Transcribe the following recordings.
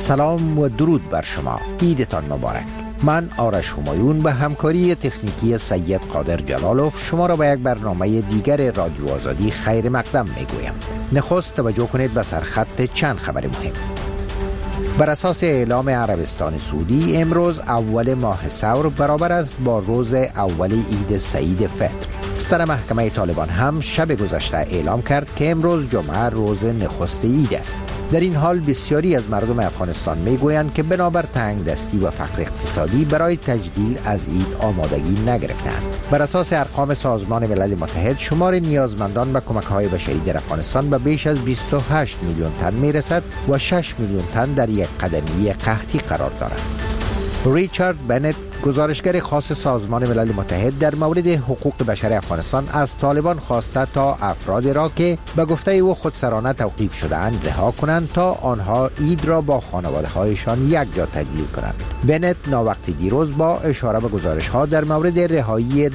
سلام و درود بر شما. عیدتان مبارک. من آرش همایون به همکاری تکنیکی سید قادر جلالوف شما را به یک برنامه دیگر رادیو آزادی خیر مقدم میگویم. نخست توجه کنید به سرخط چند خبر مهم. بر اساس اعلام عربستان سعودی امروز اول ماه ثور برابر است با روز اول عید سعید فطر. ستر محکمه طالبان هم شب گذشته اعلام کرد که امروز جمعه روز نخست عید است. در این حال بسیاری از مردم افغانستان میگویند که بنابر تنگ دستی و فقر اقتصادی برای تجلیل از عید آمادگی نگرفتند. بر اساس ارقام سازمان ملل متحد شمار نیازمندان به کمک‌های بشری در افغانستان به بیش از 28 میلیون تن میرسد و 6 میلیون تن در یک قدمی قحطی قرار دارند. ریچارد بنت، گزارشگر خاص سازمان ملل متحد در مورد حقوق بشر افغانستان، از طالبان خواسته تا افراد را که به گفته او خودسرانه توقیف شده‌اند رها کنند تا آنها عید را با خانواده‌هایشان یک جا تجلیل کنند. بنت ناوقت دیروز با اشاره به گزارش‌ها در مورد رهایی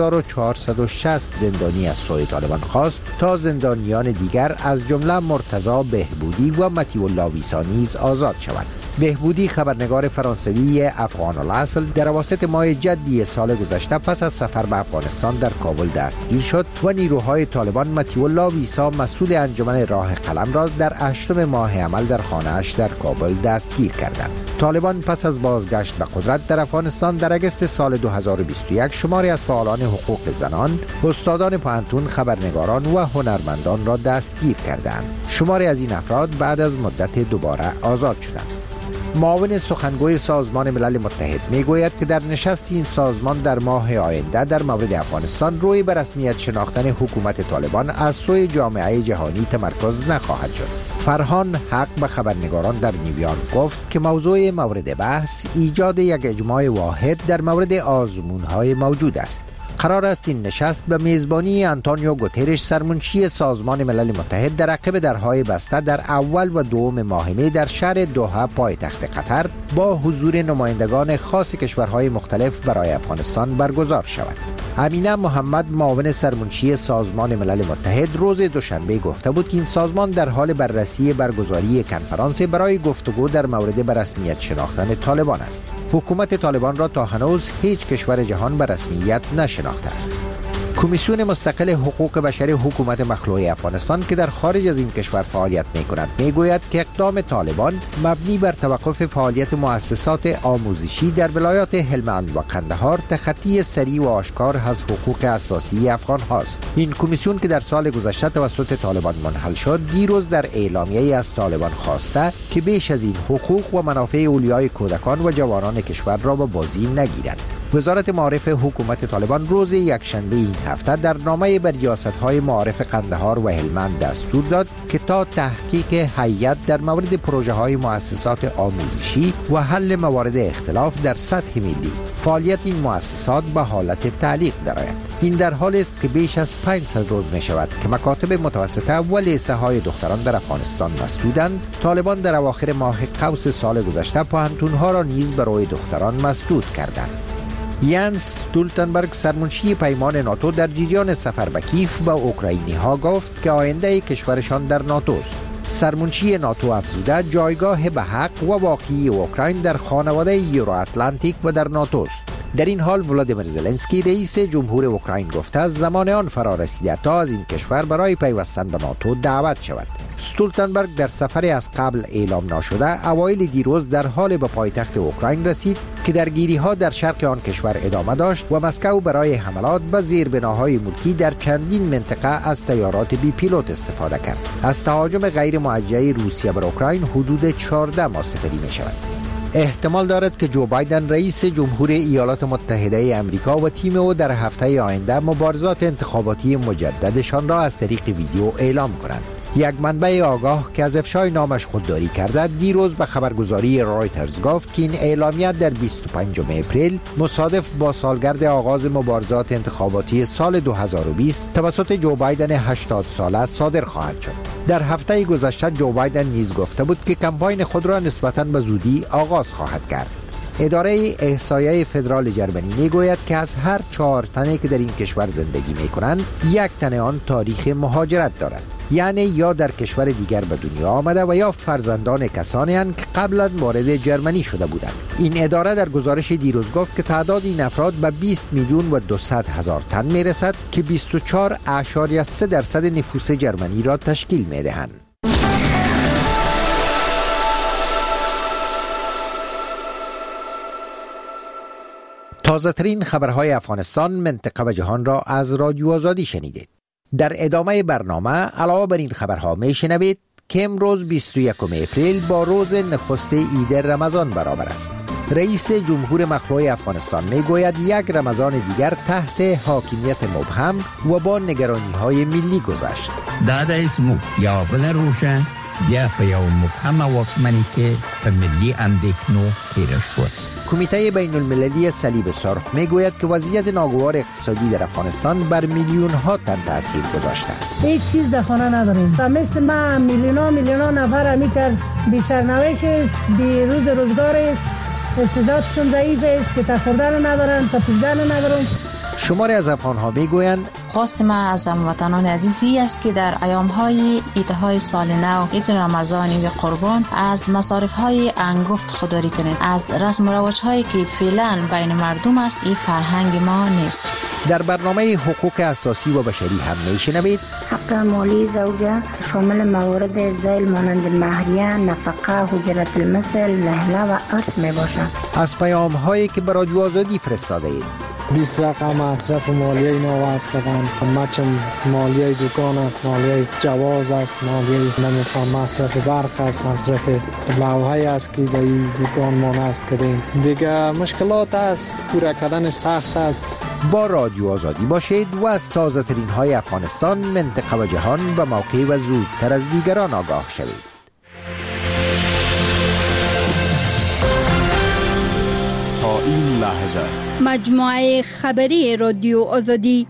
2460 زندانی از سوی طالبان خواست تا زندانیان دیگر از جمله مرتضی بهبودی و مطیع الله ویسا نیز آزاد شوند. بهبودی، خبرنگار فرانسوی افغان الاصل، در اواسط ماه جدی سال گذشته پس از سفر به افغانستان در کابل دستگیر شد و نیروهای طالبان مطیع الله ویسا، مسئول انجمن راه قلم، را در 8 ماه عمل در خانه‌اش در کابل دستگیر کردند. طالبان پس از بازگشت به قدرت در افغانستان در اگست سال 2021 شماری از فعالان حقوق زنان، استادان پوهنتون، خبرنگاران و هنرمندان را دستگیر کردند. شماری از این افراد بعد از مدت دوباره آزاد شدند. معاون سخنگوی سازمان ملل متحد میگوید که در نشست این سازمان در ماه آینده در مورد افغانستان روی به رسمیت شناختن حکومت طالبان از سوی جامعه جهانی تمرکز نخواهد شد. فرهان حق به خبرنگاران در نیویورک گفت که موضوع مورد بحث ایجاد یک اجماع واحد در مورد آزمون‌های موجود است. قرار است این نشست به میزبانی آنتونیو گوترش، سرمنشی سازمان ملل متحد، در عقب درهای بسته در اول و دوم ماه می در شهر دوحه پایتخت قطر با حضور نمایندگان خاص کشورهای مختلف برای افغانستان برگزار شود. امینه محمد، معاون سرمنشی سازمان ملل متحد، روز دوشنبه گفته بود که این سازمان در حال بررسی برگزاری کنفرانس برای گفتگو در مورد به رسمیت شناختن طالبان است. حکومت طالبان را تا هنوز هیچ کشور جهان به رسمیت نشناخته است. کمیسیون مستقل حقوق بشر حکومت مخلوع افغانستان که در خارج از این کشور فعالیت می‌کند میگوید که اقدام طالبان مبنی بر توقف فعالیت مؤسسات آموزشی در ولایات هلمند و قندهار تخطی سریع و آشکار از حقوق اساسی افغان‌هاست. این کمیسیون که در سال گذشته توسط طالبان منحل شد، دیروز در اعلامیه‌ای از طالبان خواسته که بیش از این حقوق و منافع اولیای کودکان و جوانان کشور را به بازی نگیرند. وزارت معارف حکومت طالبان روز یکشنبه این هفته در نامه به ریاست‌های معارف قندهار و هلمند دستور داد که تا تحقیق هیئت در مورد پروژه‌های مؤسسات آموزشی و حل موارد اختلاف در سطح ملی، فعالیت این مؤسسات به حالت تعلیق درآید. این در حالی است که بیش از 500 روز می شود که مکاتب متوسطه و لیسه‌های دختران در افغانستان مسدودند. طالبان در اواخر ماه قوس سال گذشته پوهنتون‌ها را نیز برای دختران مسدود کردند. یانس استولتنبرگ، سرمنشی پیمان ناتو، در جریان سفر به کیف به اوکراینی‌ها گفت که آینده کشورشان در ناتو است. سرمنشی ناتو افزوده جایگاه به حق و واقعی اوکراین در خانواده یورو اتلانتیک و در ناتو است. در این حال ولادیمیر زلنسکی، رئیس جمهور اوکراین، گفته زمان آن فرا رسیده تا از این کشور برای پیوستن به ناتو دعوت شود. استولتنبرگ در سفری از قبل اعلام ناشده اوایل دیروز در حال به پایتخت اوکراین رسید که درگیری‌ها در شرق آن کشور ادامه داشت و مسکو برای حملات به زیربناهای ملکی در چندین منطقه از طیارات بی پیلوت استفاده کرد. از تهاجم غیر موجه روسیه بر اوکراین حدود 14 ماه سپری می‌شود. احتمال دارد که جو بایدن، رئیس جمهور ایالات متحده آمریکا، و تیم او در هفته آینده مبارزات انتخاباتی مجددشان را از طریق ویدیو اعلام کنند. یک منبع آگاه که از افشای نامش خودداری کرده دیروز به خبرگزاری رایترز گفت که این اعلامیه در 25 اپریل مصادف با سالگرد آغاز مبارزات انتخاباتی سال 2020 توسط جو بایدن 80 ساله صادر خواهد شد. در هفته گذشته جو بایدن نیز گفته بود که کمپاین خود را نسبتاً به زودی آغاز خواهد کرد. اداره احصایه فدرال جرمنی میگوید که از هر 4 تنی که در این کشور زندگی میکنند 1 تن آن تاریخ مهاجرت دارد، یعنی یا در کشور دیگر به دنیا آمده و یا فرزندان کسانی هستند که قبلا وارد جرمنی شده بودند. این اداره در گزارش دیروز گفت که تعداد این افراد به 20 میلیون و 200 هزار تن میرسد که 24.3% نفوس جرمنی را تشکیل میدهند. تازه ترین خبرهای افغانستان، منطقه و جهان را از رادیو آزادی شنیدید. در ادامه برنامه علاوه بر این خبرها میشنوید که امروز 21 اپریل با روز نخست عید رمضان برابر است. رئیس جمهور مخلوع افغانستان میگوید یک رمضان دیگر تحت حاکمیت مبهم و با نگرانی‌های ملی گذشت. داده اسمو یا بل روشن بیا په یو مبهم واکمنی که په ملی اندیښنو تیر شد. کمیته بین المللی صلیب سرخ میگوید که وضعیت ناگوار اقتصادی در افغانستان بر میلیون ها تن تاثیر گذاشته. هیچ چیز در خانه نداریم و مثل ما میلیون نفر امیتر بی سرنوشت است، بی روزگار است، استعدادشون ضعیف است که تخوردن ندارن، تپیدن ندارن. شماری از افغان‌ها میگویند خواست ما از هموطنان عزیزی است که در ایام‌های عیدهای سال نو، عید رمضانی و قربان از مصارف‌های انگفت خودداری کنید. از رسم و رواج‌هایی که فعلا بین مردم است، این فرهنگ ما نیست. در برنامه حقوق اساسی و بشری هم میشنوید حق مالی زوجه شامل موارد ذیل مانند مهریه، نفقه، حجرت المثل، لحله و ارث میباشد. از پیام‌هایی که به رادیو آزادی فرستاده اید. 20 رقم مصرف مالیه اینا وضع کردن، مچم مالیه دکان است، مالیه جواز است، مالیه نمیفهم مصرف برق است، مصرف لوحه است که در این دکان ما نصب کردیم. دیگه مشکلات است، پورا کردن سخت است. با رادیو آزادی باشید و از تازه ترین های افغانستان، منطقه و جهان به موقع و زودتر از دیگران آگاه شوید. تا این لحظه مجموعه خبری رادیو آزادی.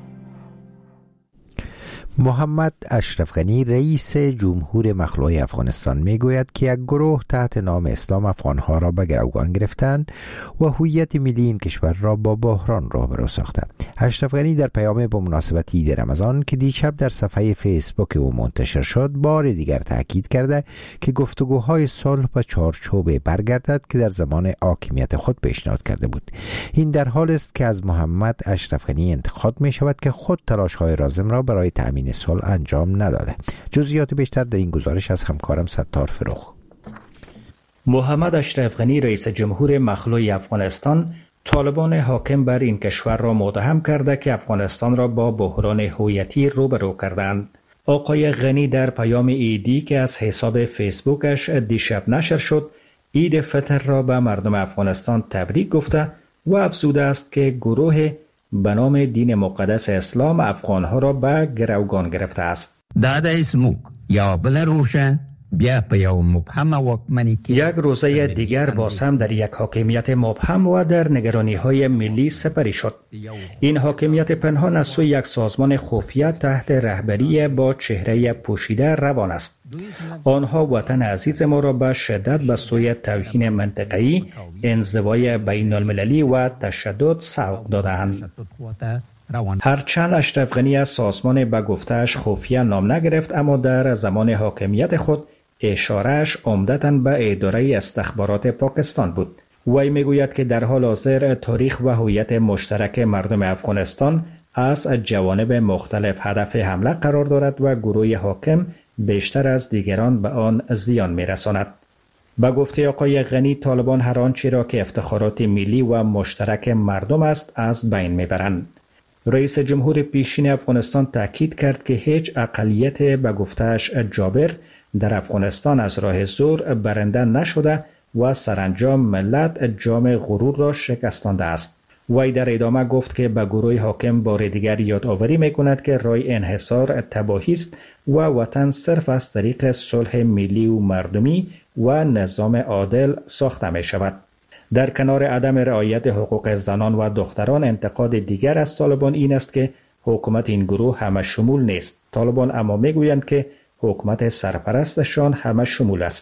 محمد اشرف غنی رئیس جمهور مخلوع افغانستان میگوید که یک گروه تحت نام اسلام افغانها را به گروگان گرفتند و هویت ملی این کشور را با بحران روبرو ساخته. اشرف غنی در پیام با مناسبت عید رمضان که دیشب در صفحه فیسبوک او منتشر شد، بار دیگر تاکید کرده که گفتگوهای صلح به چارچوب برگردد که در زمان حاکمیت خود پیشنهاد کرده بود. این در حال است که از محمد اشرف غنی انتقاد می شود که خود تلاش‌های لازم را برای تأمین صلح انجام نداده. جزئیات بیشتر در این گزارش از همکارم ستار فروخ. محمد اشرف غنی رئیس جمهور مخلوع افغانستان طالبان حاکم بر این کشور را متهم کرده که افغانستان را با بحران هویتی روبرو کردند. آقای غنی در پیام عیدی که از حساب فیسبوکش دیشب نشر شد، عید فطر را به مردم افغانستان تبریک گفته و افزوده است که گروه به نام دین مقدس اسلام افغانها را به گروگان گرفته است. داده اسمو یا بل روشن بیا په یو مبهم واکمنی که یک روزه دیگر باز هم در یک حاکمیت مبهم و در نگرانی‌های ملی سپری شد. این حاکمیت پنهان از سوی یک سازمان خفیه تحت رهبری با چهره پوشیده روان است. آنها وطن عزیز ما را به شدت به سوی توهین منطقه‌ای، انزوای بین المللی و تشدد سوق دادند. هرچند اشرف غنی از سازمان به گفته‌اش خفیه نام نگرفت، اما در زمان حاکمیت خود اشارهش عمدتاً به اداره استخبارات پاکستان بود. وی میگوید که در حال حاضر تاریخ و هویت مشترک مردم افغانستان از جوانب مختلف هدف حمله قرار دارد و گروه حاکم بیشتر از دیگران به آن زیان میرساند. به گفته آقای غنی، طالبان هر آنچه را که افتخارات ملی و مشترک مردم است از بین میبرند. رئیس جمهور پیشین افغانستان تاکید کرد که هیچ اقلیت به گفته‌اش جابر در افغانستان از راه زور برنده نشده و سرانجام ملت جام غرور را شکستانده است. وی در ادامه گفت که به گروه حاکم بار دیگر یادآوری می‌کند که راه انحصار تباهی است و وطن صرف از طریق صلح ملی و مردمی و نظام عادل ساخته می‌شود. در کنار عدم رعایت حقوق زنان و دختران، انتقاد دیگر از طالبان این است که حکومت این گروه همه شمول نیست. طالبان اما میگویند که حکومت سرپرستشان همه شمول است.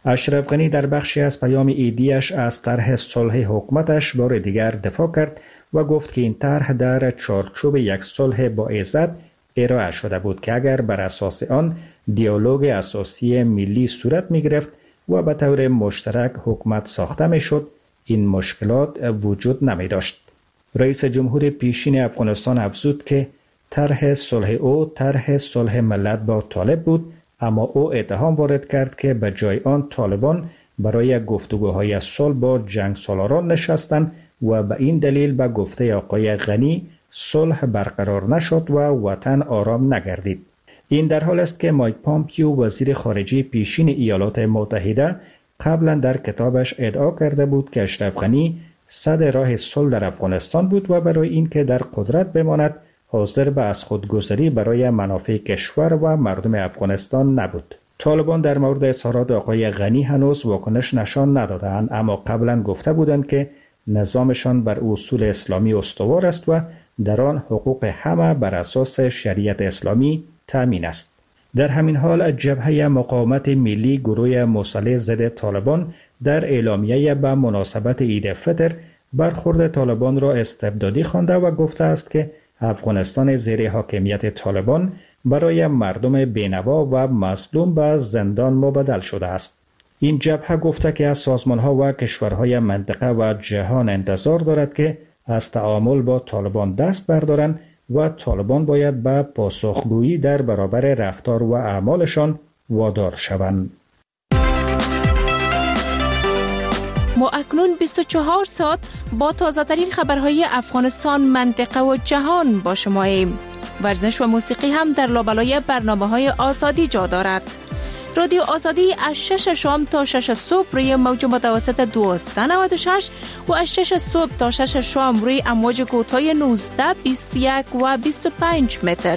اشرف غنی در بخشی از پیام عیدیش از طرح صلح حکومتش بار دیگر دفاع کرد و گفت که این طرح در چارچوب یک صلح با عزت ارائه شده بود که اگر بر اساس آن دیالوگ اساسی ملی صورت می گرفت و به طور مشترک حکومت ساخته می شد، این مشکلات وجود نمی داشت. رئیس جمهور پیشین افغانستان افزود که طرح صلح او طرح صلح ملت با طالب بود، اما او اتهام وارد کرد که به جای آن طالبان برای گفتگوهای صلح با جنگ سالاران نشستند و به این دلیل به گفته آقای غنی صلح برقرار نشد و وطن آرام نگردید. این در حال است که مایک پامپیو وزیر خارجه پیشین ایالات متحده قبلا در کتابش ادعا کرده بود که اشرف غنی صد راه صلح در افغانستان بود و برای اینکه در قدرت بماند حاضر به از خودگذری برای منافع کشور و مردم افغانستان نبود. طالبان در مورد اظهارات آقای غنی هنوز واکنش نشان ندادند، اما قبلا گفته بودند که نظامشان بر اصول اسلامی استوار است و در آن حقوق همه بر اساس شریعت اسلامی تامین است. در همین حال جبهه مقاومت ملی گروه مسلح ضد طالبان در اعلامیه به مناسبت عید فطر برخورد طالبان را استبدادی خوانده و گفته است که افغانستان زیر حاکمیت طالبان برای مردم بینوا و مظلوم به زندان مبدل شده است. این جبهه گفته که از سازمان‌ها و کشورهای منطقه و جهان انتظار دارد که از تعامل با طالبان دست بردارند و طالبان باید به پاسخگویی در برابر رفتار و اعمالشان وادار شوند. ما اکنون 24 ساعت با تازه‌ترین خبرهای افغانستان، منطقه و جهان با شماییم. ورزش و موسیقی هم در لابلای برنامه‌های آزادی جا دارد. رادیو آزادی از 6 شام تا 6 صبح روی موج متوسط 1296 و از 6 صبح تا 6 شام روی امواج کوتاه 19، 21 و 25 متر.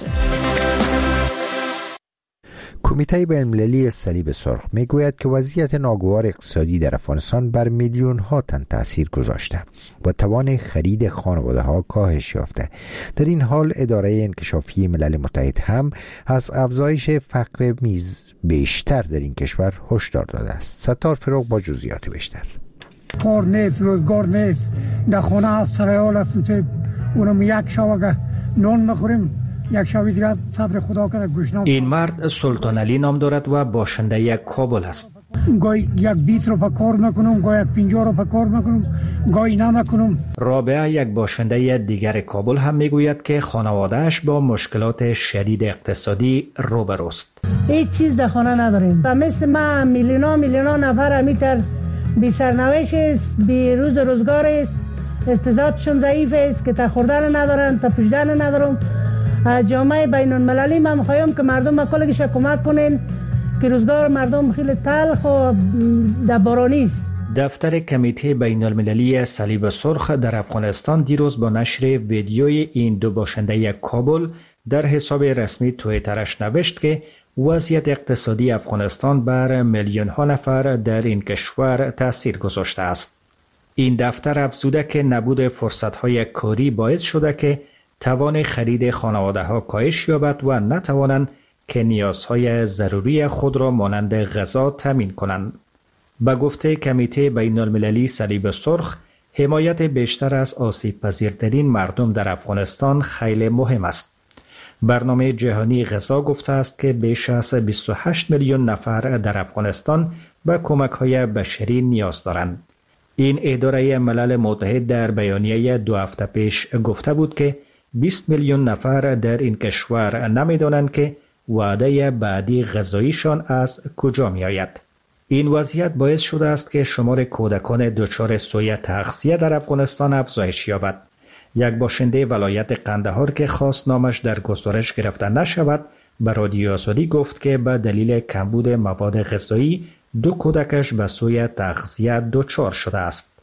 کمیته بین‌المللی صلیب سرخ میگوید که وضعیت ناگوار اقتصادی در افغانستان بر میلیون ها تن تأثیر گذاشته و توان خرید خانواده ها کاهش یافته. در این حال اداره انکشافی ملل متحد هم از افزایش فقر میز بیشتر در این کشور هشدار داده است. ستار فروغ با جزئیات بیشتر. کار نیست، روزگار نیست، در خانه هفت سرایال هستیم، اونم یک شب نان نخوریم، یک شب دیگر صبر خدا کنه گوشنام. این مرد سلطان علی نام دارد و باشنده یک کابل است. گاهی یک 20 رو کار میکنم، گاهی یک 50 رو کار میکنم، گاهی نمیکنم. رابعه، یک باشنده دیگر کابل، هم میگوید که خانوادهش با مشکلات شدید اقتصادی روبروست. هیچ چیز در خانه نداریم و مثل ما میلیون نفر همیتر بی سرنوشت است، بی روز روزگار است، استعدادشون ضعیف است که تا خوردن ندارن، تا پوشیدن ندارن. از جامعه بین المللی من میخوایم که مردم کلگیش کمک کنین که روزگار مردم خیلی تلخ و دبارانی است. دفتر کمیته بین المللی صلیب سرخ در افغانستان دیروز با نشر ویدیوی این دو باشنده کابل در حساب رسمی توییترش نوشت که وضعیت اقتصادی افغانستان بر میلیون ها نفر در این کشور تاثیر گذاشته است. این دفتر افزوده که نبود فرصت های کاری باعث شده که توان خرید خانواده ها کاهش یابد و نتوانند که نیازهای ضروری خود را مانند غذا تامین کنند. به گفته کمیته بین المللی صلیب سرخ، حمایت بیشتر از آسیب پذیرترین مردم در افغانستان خیلی مهم است. برنامه جهانی غذا گفته است که بیش از 28 میلیون نفر در افغانستان به کمک‌های بشری نیاز دارند. این اداره ملل متحد در بیانیه 2 هفته پیش گفته بود که 20 میلیون نفر در این کشور نمی‌دانند که وعده بعدی غذاییشان از کجا می‌آید. این وضعیت باعث شده است که شمار کودکان دچار سوء تغذیه در افغانستان افزایش یابد. یک باشنده ولایت قندهار که خواست نامش در گزارش گرفته نشود، به رادیو آزادی گفت که به دلیل کمبود مواد غذایی 2 کودکش به سوء تغذیه دچار شده است.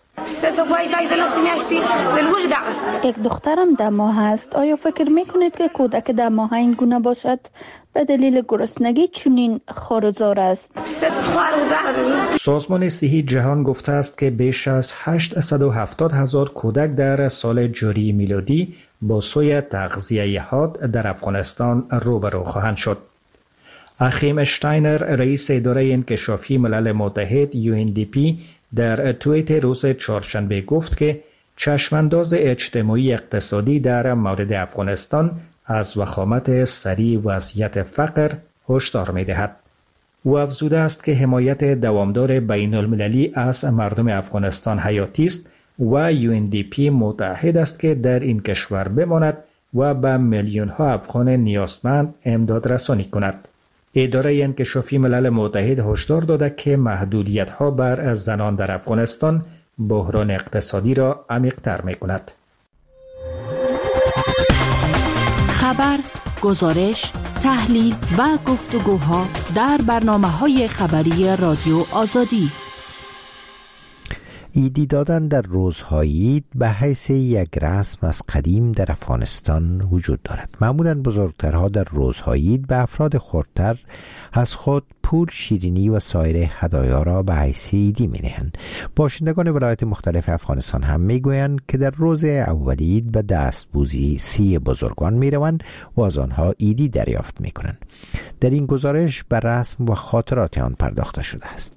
یک دخترم 10 ماه است. آیا فکر میکنید که کودک 10 ماه این گونه باشد؟ به دلیل گرسنگی چنین خارزار است. سازمان صحی جهان گفته است که بیش از 870,000 کودک در سال جاری میلادی با سوء تغذیه حاد در افغانستان روبرو خواهند شد. اخیم اشتاینر رئیس اداره انکشافی ملل متحد UNDP در توییت روز چهارشنبه گفت که چشمانداز اجتماعی اقتصادی در مورد افغانستان از وخامت سریع وضعیت فقر هشدار می‌دهد. او افزوده است که حمایت دوامدار بین المللی از مردم افغانستان حیاتی است و UNDP متعهد است که در این کشور بماند و به میلیون ها افغان نیازمند امداد رسانی کند. اداره انکشافی ملل متحد هشدار داده که محدودیت ها بر زنان در افغانستان بحران اقتصادی را عمیق‌تر می‌کند. خبر، گزارش، تحلیل و گفتگوها در برنامه‌های خبری رادیو آزادی. عیدی دادن در روزهای عید به حیث یک رسم از قدیم در افغانستان وجود دارد. معمولاً بزرگترها در روزهای عید به افراد خردتر از خود پول، شیرینی و سایر هدایا را به حیث عیدی می‌دهند. باشندگان ولایات مختلف افغانستان هم میگویند که در روز اول عید به دستبوسی بزرگان میروند و از آنها عیدی دریافت میکنند. در این گزارش به رسم و خاطرات آن پرداخته شده است.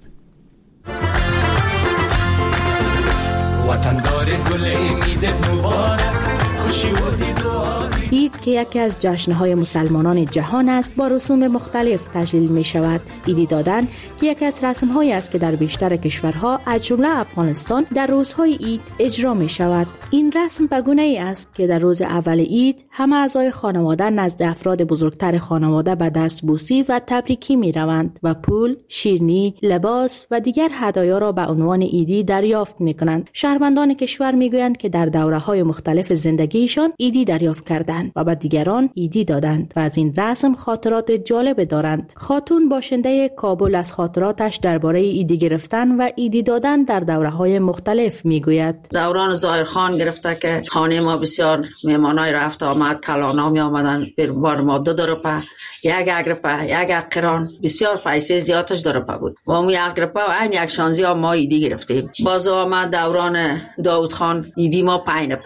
عید که یکی از جشن‌های مسلمانان جهان است با رسوم مختلف تجلیل می شود. عیدی دادن که یکی از رسم‌هایی است که در بیشتر کشورها از جمله افغانستان در روزهای عید اجرا می شود. این رسم به گونه‌ای است که در روز اول عید همه اعضای خانواده نزد افراد بزرگتر خانواده به دستبوسی و تبریکی می روند و پول، شیرینی، لباس و دیگر هدایا را به عنوان عیدی دریافت می کنند. شهروندان کشور می گویند که در دوره‌های مختلف زندگیشان عیدی دریافت کردند و به دیگران عیدی دادند و از این رسم خاطرات جالب دارند. خاتون باشنده کابل از خاطراتش درباره عیدی گرفتن و عیدی دادن در دوره‌های مختلف میگوید. دوران ظاهرخان گرفته که خانه ما بسیار مهمانای رفت آمد، کلانا می آمدن، بار ما 2 درپا، 1 اگرپا، 1 اقران، بسیار پیسه زیادش درپا بود. و اون 1 اگرپا و این 1 شانزی ما عیدی گرفتیم. باز آمد دوران داوود خان عیدی ما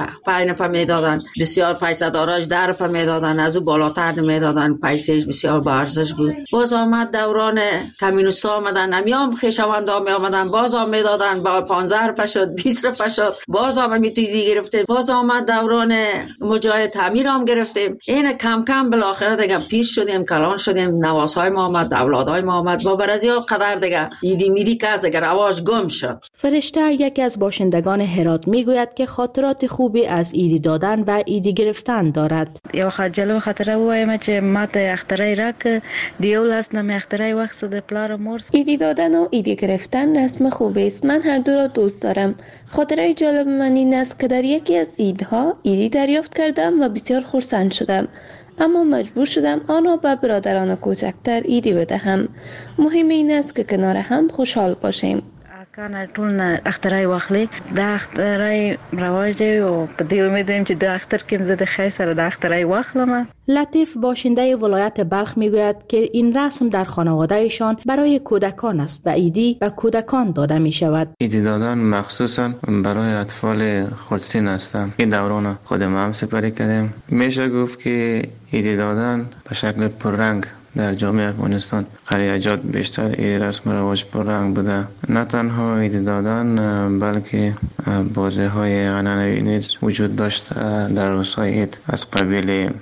5 پا میدادن، بسیار پیسه داراش در پا میدادن، از او بالاتر نمیدادن، پیسهش بسیار با ارزش بود. باز آمد دوران کمونیستا آمدن، همیام خویشاوندا می آمدن، باز هم میدادن، با 15 روپیه شد، 20 روپیه شد، باز هم میتونی گرفتیم. باز آمد دوران مجاهد امیر هم گرفتیم. این کم کم بالاخره دیگه پیر شدیم، کلان شدیم، نواسای ما آمد، اولادای ما آمد، با برازیا قدر دیگه ایدی میری که از دیگه رواج گم شد. فرشته یکی از باشندگان هرات میگوید که خاطرات خوبی از عیدی دادن و عیدی گرفتن دارد. یو خجالو خاطره وایم چې ماته اخترای راک دیول است نم اخترای وقت د پلار مور. عیدی دادن و عیدی گرفتن رسم خوبی است. من هر دو را دوست دارم. خاطره جالب من این است که در یکی از عیدها عیدی دریافت کردم و بسیار خرسند شدم. اما مجبور شدم آن را به برادران کوچکتر عیدی بدهم. مهم این است که کنار هم خوشحال باشیم. کانه ټول اخترای واخلي دا اخترای رواج دی او په دې امید یم چې دا اختر کې زه د خیر سره دا اخترای واخلم. لطیف باشنده ولایت بلخ میگوید که این رسم در خانوادهشان برای کودکان است و عیدی به کودکان داده می شود. عیدی دادن مخصوصا برای اطفال خردسین است. این دوران خودم هم سپری کردیم. میشه گفت که عیدی دادن به شکل پررنگ در جامعه افغانستان قریجات بیشتر این رسم رواج پررنگ بوده. نه تنها عیدی دادن بلکه بازی های عنعنوی نیز وجود داشت. در روزهای عید از قبیل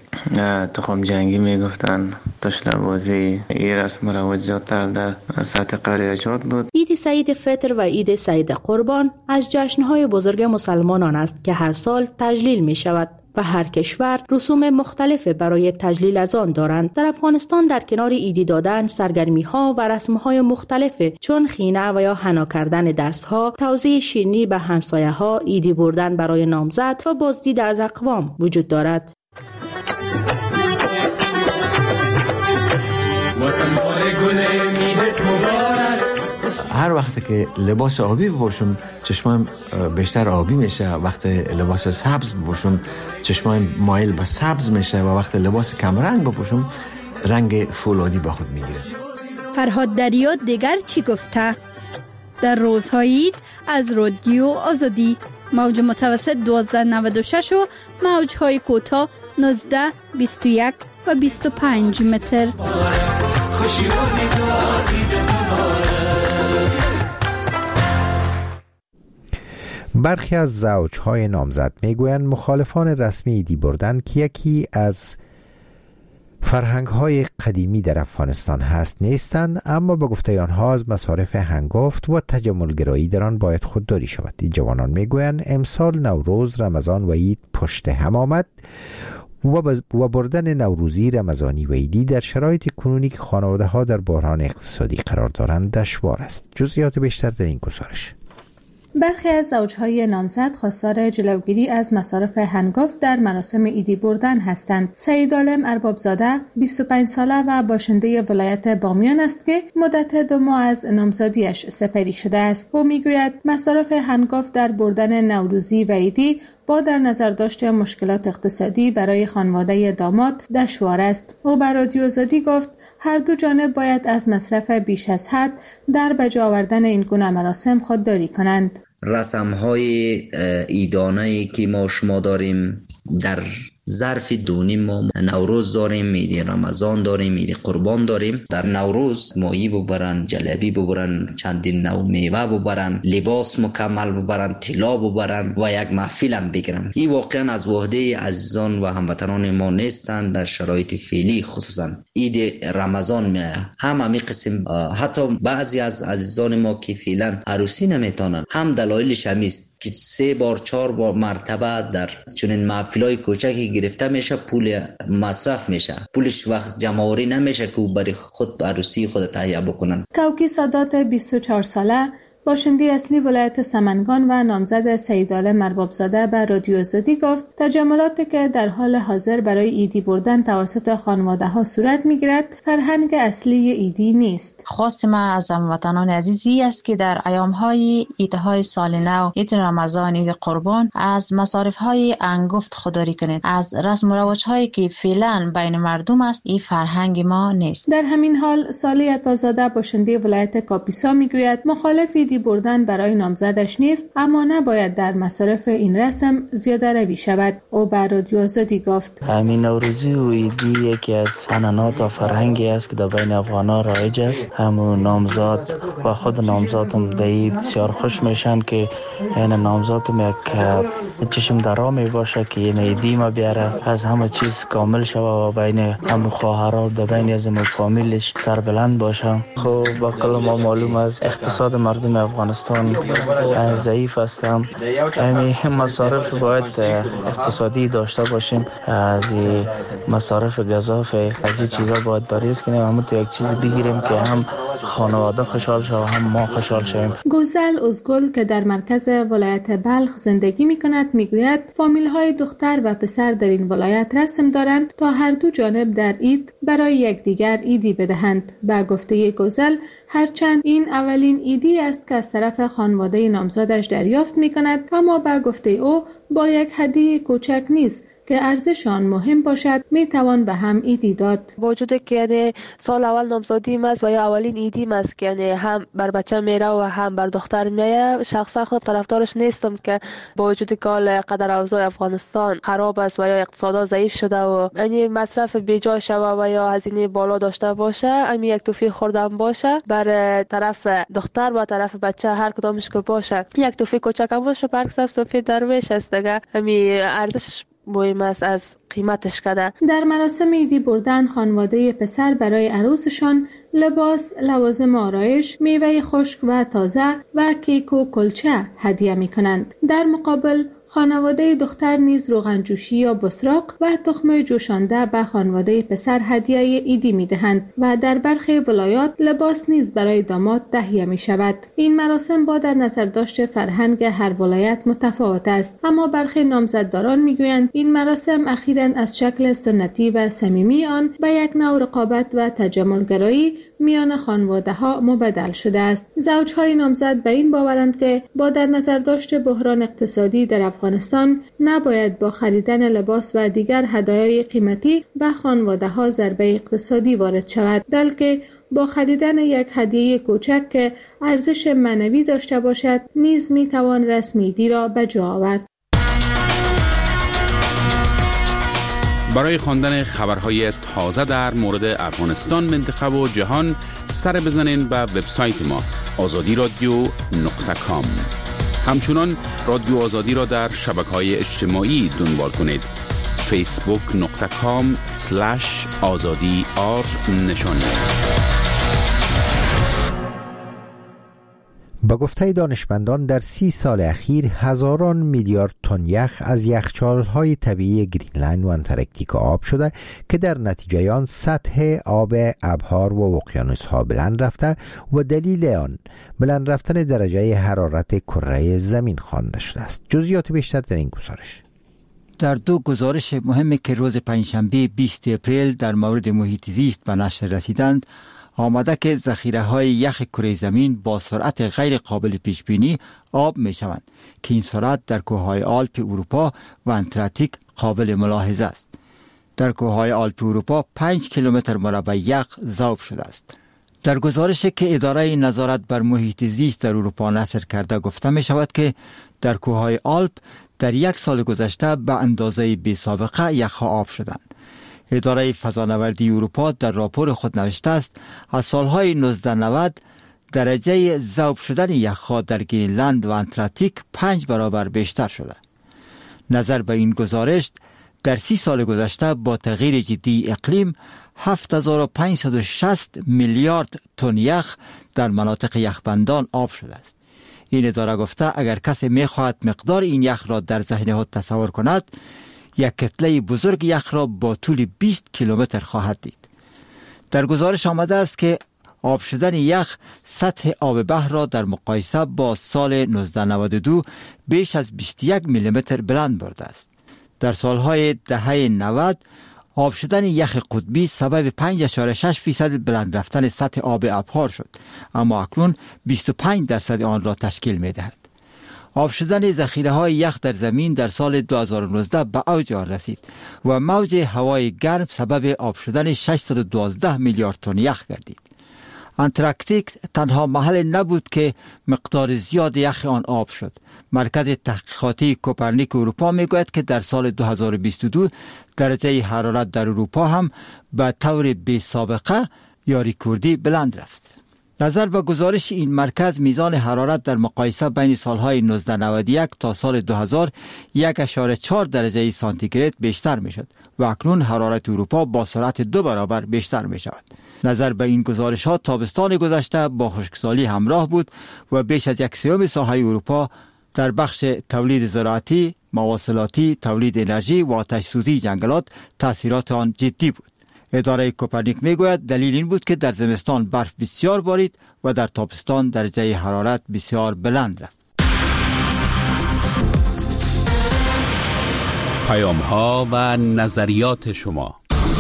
تخم جنگی میگفتن، تشنه بازی. این رسم رواج زیادتر در سطح قریجات بود. عید سعید فطر و عید سعید قربان از جشنهای بزرگ مسلمانان است که هر سال تجلیل می شود و هر کشور رسوم مختلف برای تجلیل از آن دارند. در افغانستان در کنار عیدی دادن سرگرمی ها و رسم های مختلف چون خینه و یا حنا کردن دست ها، توزیع شیرینی به همسایه ها، عیدی بردن برای نامزد و بازدید از اقوام وجود دارد. هر وقت که لباس آبی بپوشم چشمم بیشتر آبی میشه، وقت لباس سبز بپوشم چشمم مایل به سبز میشه و وقت لباس کم رنگ بپوشم رنگ فولادی به خود میگیره. فرهاد دریا دیگر چی گفته؟ در روزهای عید از رادیو آزادی موج متوسط 1296 و موجهای کوتاه 19، 21 و 25 متر. خوشی و دیدار عید مبارک. برخی از زوجهای نامزد میگویند مخالفان رسمی عیدی بردن که یکی از فرهنگ‌های قدیمی در افغانستان هست نیستند، اما به گفته آنها از مصارف هنگفت و تجملگرایی در آن باید خودداری شود. این جوانان میگویند امسال نوروز، رمضان و عید پشت هم آمد و بردن نوروزی، رمضانی و عیدی در شرایط کنونی که خانواده‌ها در بحران اقتصادی قرار دارند دشوار است. جزئیات بیشتر در این گزارش. برخی از زوجهای نامزد خواستار جلوگیری از مصارف هنگفت در مراسم عیدی بردن هستند. سعید عالم اربابزاده 25 ساله و باشنده ولایت بامیان است که مدت 2 ماه از نامزادیش سپری شده است. او میگوید مصارف هنگفت در بردن نوروزی و عیدی با در نظر داشته مشکلات اقتصادی برای خانواده داماد دشوار است. او به رادیو آزادی گفت هر دو جانب باید از مصرف بیش از حد در بجا آوردن این گونه مراسم خودداری کنند. رسم‌های عیدانه‌ای که ما شما داریم در ظرف 2 ماه نوروز داریم، عید رمضان داریم، عید قربان داریم. در نوروز ماهی ببرن، جلبی ببرن، چندین نوع میوه ببرن، لباس مکمل ببرن، طلا ببرن و یک محفل هم بگیرن. این واقعا از وحده عزیزان و هموطنان ما نیستند. در شرایط فعلی خصوصا عید رمضان همین قسم حتی بعضی از عزیزان ما که فعلا عروسی نمیتونن، هم دلایلش همیست که 3 بار 4 بار مرتبه در چنین محفلای کوچکی گرفته میشه، پول مصرف میشه، پولش وقت جمع‌آوری نمیشه که برای خود عروسی خود تهیه بکنن. کوکی سادات 24 ساله باشنده اصلی ولایت سمنگان و نامزد سعید عالم اربابزاده به رادیو آزادی گفت تجملاتی که در حال حاضر برای عیدی بردن توسط خانواده‌ها صورت می‌گیرد فرهنگ اصلی عیدی نیست. خواست ما از هموطنان عزیزی است که در ایام‌های عیدهای سال نو، عید رمضان، عید قربان از مصارف‌های انگفت خودداری کنید. از رسم و رواج‌هایی که فعلا بین مردم است، این فرهنگ ما نیست. در همین حال صالح عطازاده باشنده ولایت کاپیسا میگوید مخالف عیدی بردن برای نامزدش نیست، اما نباید در مصارف این رسم زیاده روی شود. او به رادیو آزادی گفت همین نوروزی و عیدی یکی از سننات و فرهنگی است که در بین افغان‌ها رایج است. همون نامزاد و خود نامزاد هم دایی بسیار خوش میشن که این نامزاد هم یک چشم درا می باشه که این عیدی ما بیاره، از همه چیز کامل شود و بین همون خواهرها در بین از فامیلش سربلند باشه. خب با کل ما معلوم است اقتصاد مردم افغانستان ضعیف است. یعنی مصارف باید اقتصادی داشته باشیم. از مصارف گزافه از این چیزا باید بریز کنیم، همون تو یک چیز بگیریم که هم خانواده خوشحال شه و هم ما خوشحال شویم. گوزل ازگل که در مرکز ولایت بلخ زندگی می‌کند میگوید فامیل‌های دختر و پسر در این ولایت رسم دارند تا هر دو جانب در عید برای یکدیگر عیدی بدهند. با گفته گوزل هرچند این اولین عیدی است که از طرف خانواده نامزادش دریافت می‌کند، اما با گفته او با یک هدیه کوچک نیست که ارزش آن مهم باشد میتوان به هم عیدی داد. با وجود که یعنی سال اول نامزادیم است و یا اولین عیدیم است که یعنی هم بر بچه میره و هم بر دختر میره، شخصا خود طرفدارش نیستم که با وجود که قدر اوضاع افغانستان خراب است و یا اقتصاد ضعیف شده و یعنی مصرف بیجا شده و یا هزینه بالا داشته باشه، همین یک توفیق خوردن باشه بر طرف دختر و طرف بچه هر کدامش که باشه، یک توفیق کوچک هم باشه، برک صف توفیق درویش است دیگه. همین ارزش مهم است از قیمتش کده. در مراسم عیدی بردن خانواده پسر برای عروسشان لباس، لوازم آرایش، میوه خشک و تازه و کیک و کلچه هدیه می کنند. در مقابل خانواده دختر نیز روغن جوشی یا بسراق و تخم جوشانده به خانواده پسر هدیه عیدی می دهند و در برخی ولایات لباس نیز برای داماد تهیه می شود. این مراسم با در نظر داشت فرهنگ هر ولایت متفاوت است، اما برخی نامزدداران می گویند این مراسم اخیراً از شکل سنتی و صمیمی آن به یک نوع رقابت و تجملگرایی میان خانواده ها مبدل شده است. زوجهای نامزد به این باورند که با در نظر داشت بحران اقتصادی در افغانستان نباید با خریدن لباس و دیگر هدایای قیمتی به خانواده ها ضربه اقتصادی وارد شود، بلکه با خریدن یک هدیه کوچک که ارزش معنوی داشته باشد نیز می توان رسم عیدی را به جا آورد. برای خواندن خبرهای تازه در مورد افغانستان، منطقه و جهان سر بزنین به وبسایت ما azadiradio.com. همچنان رادیو آزادی را در شبکه‌های اجتماعی دنبال کنید. facebook.com/azadi_r نشانی است. با گفته دانشمندان در 30 سال اخیر هزاران میلیارد تن یخ از یخچال‌های طبیعی گرینلند و انتارکتیک آب شده که در نتیجه آن سطح آب ابرها و اقیانوس‌ها بلند رفته و دلیل آن بلند رفتن درجه حرارت کره زمین خوانده شده است. جزئیات بیشتر در این گزارش. در دو گزارش مهمی که روز پنجشنبه 20 اپریل در مورد محیط زیست به نشر رسیدند، آمده که ذخیره‌های یخ کره زمین با سرعت غیر قابل پیش بینی آب می‌شوند که این سرعت در کوههای آلپ اروپا و انتارکتیک قابل ملاحظه است. در کوههای آلپ اروپا 5 کیلومتر مربع یخ ذوب شده است. در گزارشی که اداره نظارت بر محیط زیست در اروپا نشر کرده گفته می شود که در کوههای آلپ در یک سال گذشته به اندازه بی سابقه یخها آب شدند. اداره فضانوردی اروپا در راپور خود نوشته است از سالهای 1990 درجه ذوب شدن یخها در گرینلند و انتارکتیک 5 برابر بیشتر شده. نظر به این گزارش در 30 سال گذشته با تغییر جدی اقلیم 7560 میلیارد تن یخ در مناطق یخبندان آب شده است. این اداره گفته اگر کسی می‌خواهد مقدار این یخ را در ذهن خود تصور کند، یک کتله بزرگ یخ را با طول 20 کیلومتر خواهد دید. در گزارش آمده است که آب شدن یخ سطح آب بحر را در مقایسه با سال 1992 بیش از 21 میلیمتر بلند برده است. در سالهای دهه 90 آب شدن یخ قطبی سبب 5.6% بلند رفتن سطح آب ابحار شد، اما اکنون 25% آن را تشکیل می دهد. آب شدن ذخیره‌های یخ در زمین در سال 2019 به اوج آن رسید و موج هوای گرم سبب آب شدن 612 میلیارد تن یخ گردید. انتارکتیک تنها محل نبود که مقدار زیاد یخ آن آب شد. مرکز تحقیقاتی کوپرنیک اروپا میگوید که در سال 2022 درجه حرارت در اروپا هم به طور بی سابقه یا رکوردی بلند رفت. نظر به گزارش این مرکز میزان حرارت در مقایسه بین سالهای 1991 تا سال 2000 1.4 درجه سانتیگراد بیشتر می شد و اکنون حرارت اروپا با سرعت 2 برابر بیشتر می شود. نظر به این گزارش ها تابستان گذشته با خشکسالی همراه بود و بیش از 1/3 ساحه اروپا در بخش تولید زراعتی، مواصلاتی، تولید انرژی و آتش سوزی جنگلات تاثیرات آن جدی بود. اداره کوپرنیک میگوید دلیل این بود که در زمستان برف بسیار بارید و در تابستان درجه حرارت بسیار بلند رفت. پیام‌ها و نظریات شما.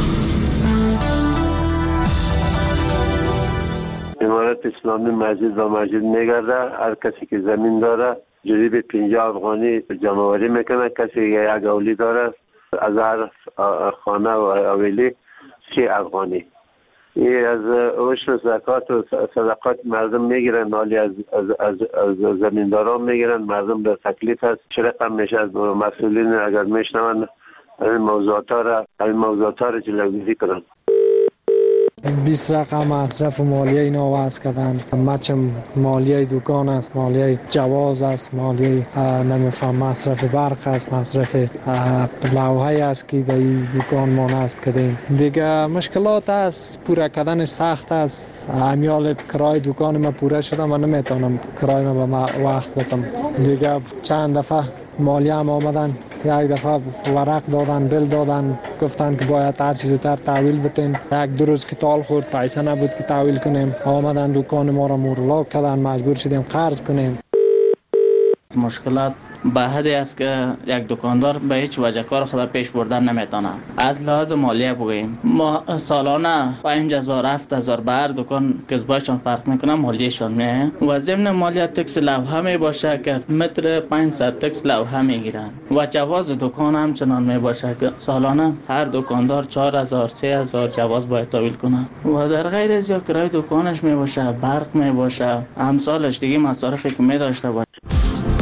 امارت اسلامی مسجد و مسجد میگرده. هر کسی که زمین داره جریب 50 افغانی جمع‌آوری میکنه. کسی که یک اولی داره از هر خانه و حویلی 3 افغانی. این از عشر و زکات و صدقات مردم میگیرن، حالی از زمینداران میگیرن. مردم در تکلیف هست. چه رقم میشه از مسئولین اگر میشنون این موضوعات را جلوگیری کنن. 20 رقم مصرف مالیه اینا وضع کردن. مچم مالیه دکان است، مالیه جواز است، مالیه نمیفهم مصرف برق است، مصرف لوحه است که در دکان ما نصب کردیم. دیگه مشکلات است، پورا کردن سخت است. امیال کرای دکان ما پورا شده، من نمیتونم کرای ما به وقت بدم. دیگه چند دفعه مالیه هم آمدن، یک دفعه ورق دادن، بل دادن، گفتن که باید هر چیز زودتر تحویل بتین. 1-2 روز که تال خورد پیسه نبود که تحویل کنیم، آمدن دکان ما را مورلاک کردن، مجبور شدیم قرض کنیم. مشکلات به حدی است که یک دکاندار به هیچ وجه کار خود پیش بردن نمیتونه. از لحاظ مالیه بگوییم ما سالانه 5000-7000 به هر دکان که باشون فرق میکنه مالیهشون میه و ضمن مالیه تکس لوحه می باشه که متر 500 تکس لوحه میگیرن و جواز دکان هم چنان می باشه که سالانه هر دکاندار 4000-3000 جواز باید تحویل کنه و در غیر از یا کرای دکانش می باشه، برق می باشه، امثالش دیگه مصارفی که می داشته باشه.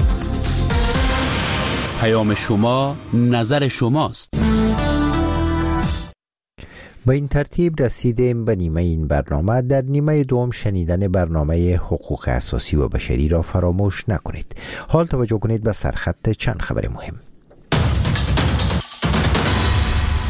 پیام شما نظر شماست. با این ترتیب رسیدیم به نیمه این برنامه. در نیمه دوم شنیدن برنامه حقوق اساسی و بشری را فراموش نکنید. حال توجه کنید به سرخط چند خبر مهم.